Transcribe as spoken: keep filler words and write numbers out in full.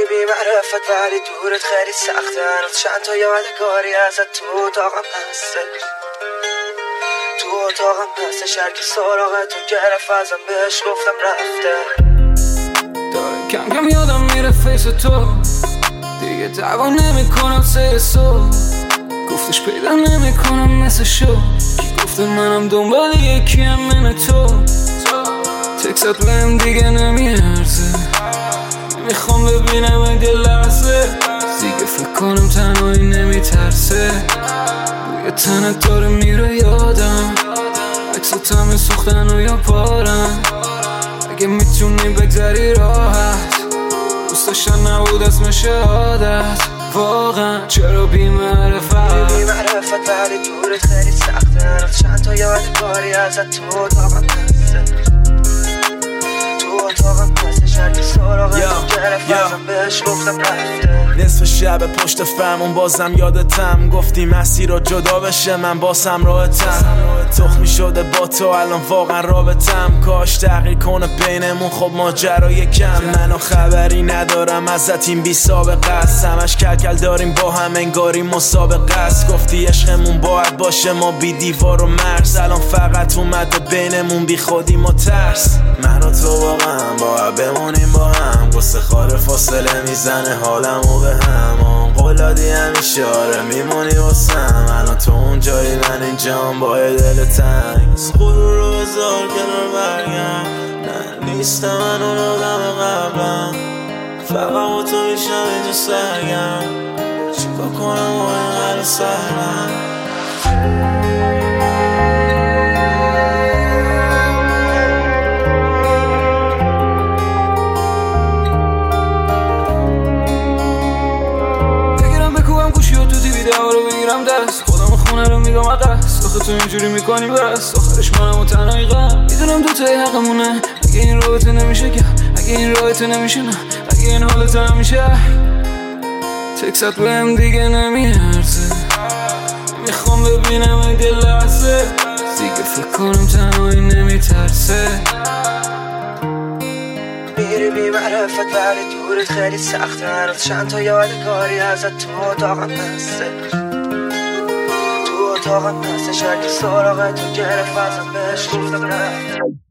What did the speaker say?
بی معرفت ولی دورت خیلی سخته. هنوز چند تا یادگاری ازت تو اتاقم هستش، تو اتاقم هستش. هر کی سراغتو گرفت ازم بهش گفتم رفته. داره کم کم یادم میره فیس تو، دیگه دعوا نمیکنم سه سو. گفتش پیدا نمیکنم مثل شو، کی گفته منم دنبال یکیم من تو. تکست بهم دیگه نمیارزه، نمیخوام ببینم اگه لحظه. دیگه فکر کنم تنهایی نمیترسه، بوی تنت داره میره یادم. عکسات همه سوختن و یا پارن، اگه میتونی بگذری راحت. دوست داشتن نبود اسم شهادت. واقعا چرا بی معرفت بی معرفت ولی دورت خیلی سخته. هنوز چند تا یادگاری ازت تو اتاقم هستش، تو اتاقم هستش. هر کی سراغتو گرفت ازم بهش گفتم رفته. نصف شب پشت فرمون بازم یادتم، گفتی مسیر رو جدا بشه من باسم راحتم. تخمی شده با تو الان واقعا رابطم، کاش تغییر کنه بینمون خب ماجرای کم. منو خبری ندارم ازت این بی سابقه است، همش کلکل داریم با هم انگاری مسابقه است. گفتی عشقمون باید باشه ما بی دیوار و مرز، الان فقط اومده بینمون بی خودیم و ترس. من و تو واقعا باید بمونیم با هم، قصه خاره فاصله میزنه حالمو به هم. قولادی همیشه آره میمونی واسم، الان تو اون جایی من اینجام با دل تنگ. خود رو بذار کنار برگم، نه نیستم من اون آدم قبلم. فقط با تو میشم اینجا سرگم، چیکار کنم با اینقدر سرم. رو بگیرم دست خودم خونه رو میگم عقص. آخه تو اینجوری میکنی بس، آخرش منم و تنهایی غم. میدونم دوتایی حقمونه، اگه این رابطه نمیشه که، اگه این رابطه نمیشه نه، اگه این حالت نمیشه. تکست بهم دیگه نمیارزه، میخوام ببینم اگه لحظه. دیگه فکر کنم تنهایی نمیترسه. میری بی معرفت ولی دورت خیلی سخته. هنوز چند تا یادگاری ازت تو اتاقم هستش، تو اتاقم هستش. هر کی سراغتو گرفت ازم بهش گفتم رفته.